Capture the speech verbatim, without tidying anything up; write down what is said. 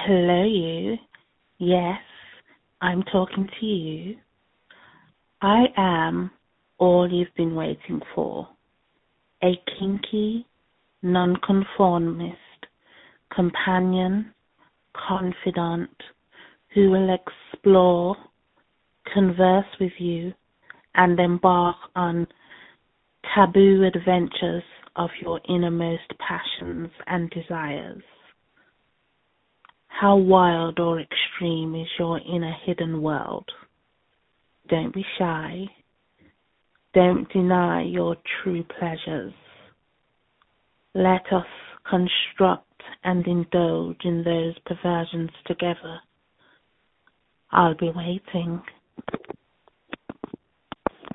Hello, you. Yes, I'm talking to you. I am all you've been waiting for. A kinky, nonconformist, companion, confidant who will explore, converse with you, and embark on taboo adventures of your innermost passions and desires. How wild or extreme is your inner hidden world? Don't be shy. Don't deny your true pleasures. Let us construct and indulge in those perversions together. I'll be waiting.